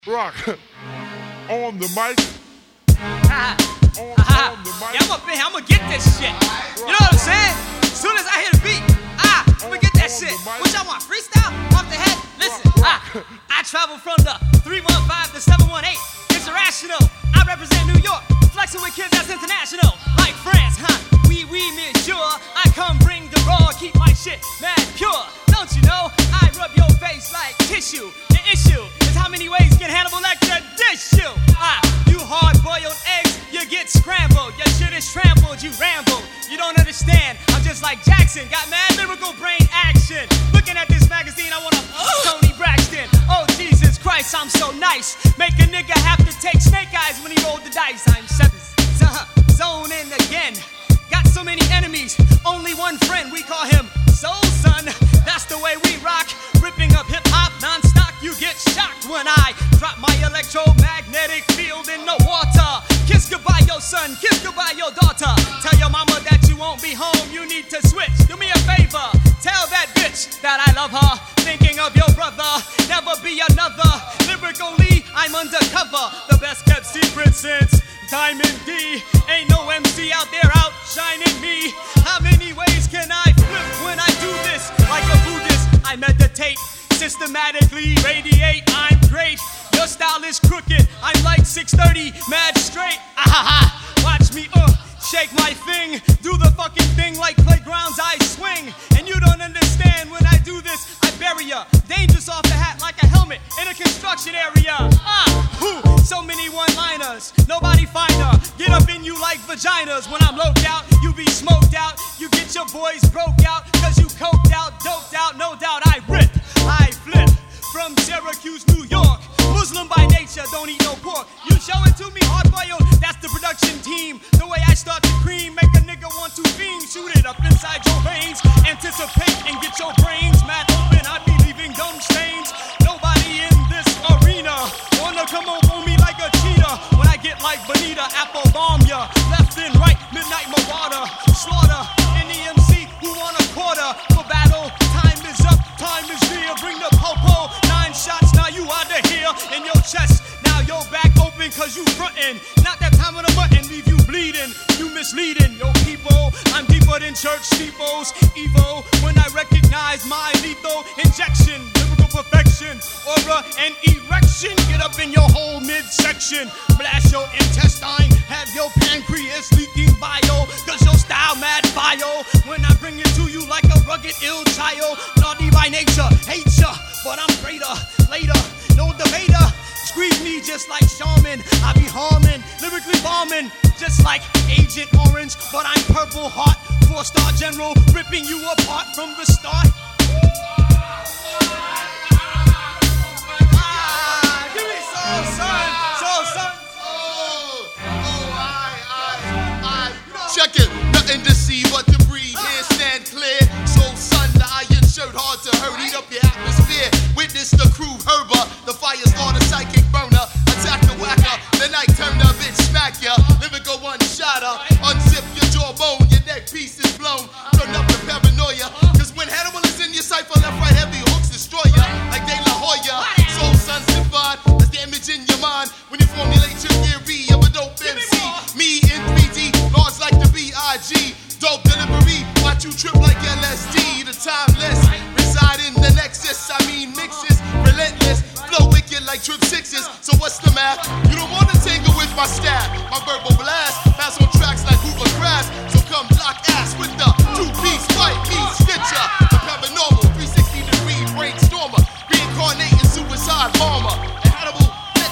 Rock on the mic. On the mic. Yeah, I'm up in here. I'm gonna get this shit. You know what I'm saying? As soon as I hear the beat, I'm gonna get that shit. What y'all want? Freestyle? Off the head? Listen, I travel from the 315 to 718. It's irrational. I represent New York, flexing with kids that's international. Like France, we monsieur. I come bring the raw, keep my shit mad pure. Don't you know? I rub your face like tissue. The issue is how many ways can Hannibal Lecter dish you? You hard-boiled eggs, you get scrambled. Your shit is trampled, you ramble. You don't understand, I'm just like Jackson. Got mad lyrical brain action. Looking at this magazine, I wanna Tony Braxton. Oh, Jesus Christ, I'm so nice. Make a nigga have to take snake eyes when he rolled the dice. I'm zoning again. Got so many enemies, only one friend, we call him Soul Son. That's the way we rock, ripping up hip-hop non-stop. You get shocked when I drop my electromagnetic field in the water. Kiss goodbye your son, kiss goodbye your daughter. Tell your mama that you won't be home, you need to switch. Do me a favor, tell that bitch that I love her. Thinking of your brother, never be another. Lyrically, I'm undercover, the best kept secret since Diamond D. Ain't no MC out there outshining me. How many ways can I flip when I do this? Like a Buddhist, I meditate, systematically radiate. I'm great, your style is crooked. I'm like 630, mad straight. Watch me shake my thing, do the fucking thing like playgrounds I swing. And you don't understand when I do this, I bury ya. Dangerous off the hat like a helmet in a construction area. So many one-liners, nobody finer. Get up in you like vaginas. When I'm loped out, you be smoked out. You get your boys broke out, cause you coked out, doped out. No doubt I rip, I flip. From Syracuse, New York. Muslim by nature, don't eat no pork. You show it to me, hard-boiled, that's the production team. The way I start to cream, make a nigga want to fiend. Shoot it up inside your veins, anticipate and get your brains mad open. I be leaving dumb stains. Nobody in this arena wanna come over me like a cheetah. When I get like Bonita, apple bomb ya. Left and right, midnight marauder. Slaughter any MC who want a quarter for battle. Time is up, time is near. Bring the po-po. 9 shots, now you out of here. In your chest, now your back open cause you frontin'. Not that time of the button, leave you bleeding. You misleading, yo people. I'm deeper than church steeples. Evo, when I recognize my lethal injection. Lyrical perfection, aura and erection. Get up in your whole midsection. Blast your intestine, have your pancreas leaking bio. Cause your style mad bio. When I bring it to you like a rugged ill child. Naughty by nature, hate ya, but I'm greater. Later, no debater. Squeeze me just like Shaman. I be harming, lyrically bombing. Just like Agent Orange, but I'm Purple Heart. 4-star general, ripping you apart from the start. Give me Soul Son, Soul Son. Check it, nothing to see but to breathe. Here stand clear. Soul Son, the iron shirt, hard to hurt. Heat up your atmosphere. Witness the crew herber. The fire starter, psychic burner. Attack the whacker. The night turn the bitch smack ya. Lyrical one-shotter. Unzip your jawbone. Your neck piece is blown. Turn up the paranoia. Cause when Hannibal is in your cipher, left, right, heavy hooks destroy ya. Like De La Hoya. Soul Son's divine. There's damage in your mind. When you formulate your theory of a dope MC. Me in 3D. Laws like the B.I.G. Dope delivery. Watch you trip like LSD. The timeless. Reside in the nexus. I mean mixes. Relentless. Flow wicked like trip sixes. So what's the math? You don't want to tangle with my staff. My verbal blast. Pass on tracks like Hoover Grass. So come block ass with the 2-piece white piece stitcher. The paranormal 360-degree brainstormer. Reincarnating suicide bomber. And Hannibal.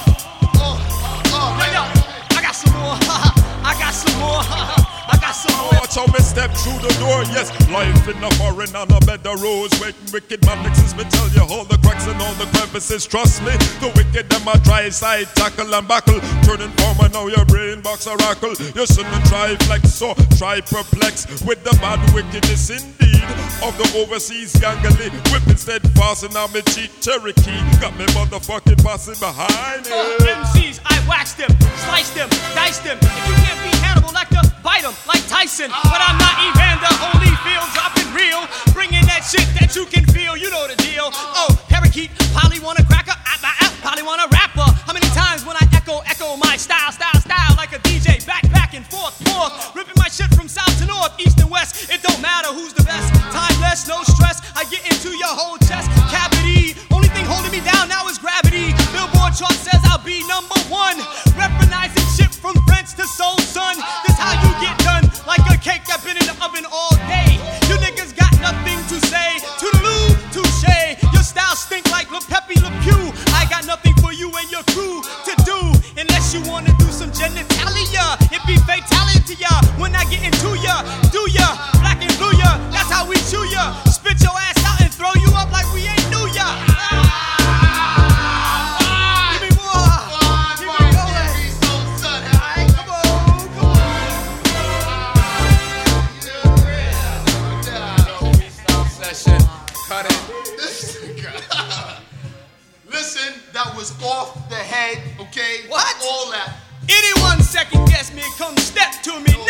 I got some more. I got some more. I got some more. Watch how me step through the door, yes. Life in the foreign on a bed of rose. Waiting wicked man mixes me tell you all the cracks and all the crevices. Trust me, the wicked them a try side tackle and buckle. Turning former now your brain box oracle. You shouldn't try flex so try perplex with the bad wickedness indeed of the overseas gangly. Whipping steadfast and on me cheek Cherokee. Got me motherfucking passing behind it. MCs, I waxed them, sliced them, diced them. If you can't beat Hannibal Lecter, bite them like Tyson. But I'm not Evander Holyfield dropping real. Bringing that shit that you can feel, you know the deal. Oh, parakeet, Polly want a cracker, Polly want a rapper. How many times when I echo my style, like a DJ, back and forth, ripping my shit from south to north, east and west. It don't matter who's the best, timeless, no stress. I get into your whole chest cavity. Only thing holding me down now is gravity. Billboard chart says I'll be #1. Recognizing shit from French to soul, son. This how you get done, like a cake that been in the oven all day. You niggas got nothing to say. Toodaloo, touche. Your style stink like Le Pepe Le Pew. I got nothing for you and your crew to do, unless you wanna do some genitalia. It be fatality when I get into ya. Do ya, black and blue ya. That's how we chew ya. Spit your ass out and throw you up like we ain't knew ya. Give me more. Give me more. Alright, come on. Session. Cut it. Listen, that was off the head, okay? What? All that. Anyone second guess me, come step to me.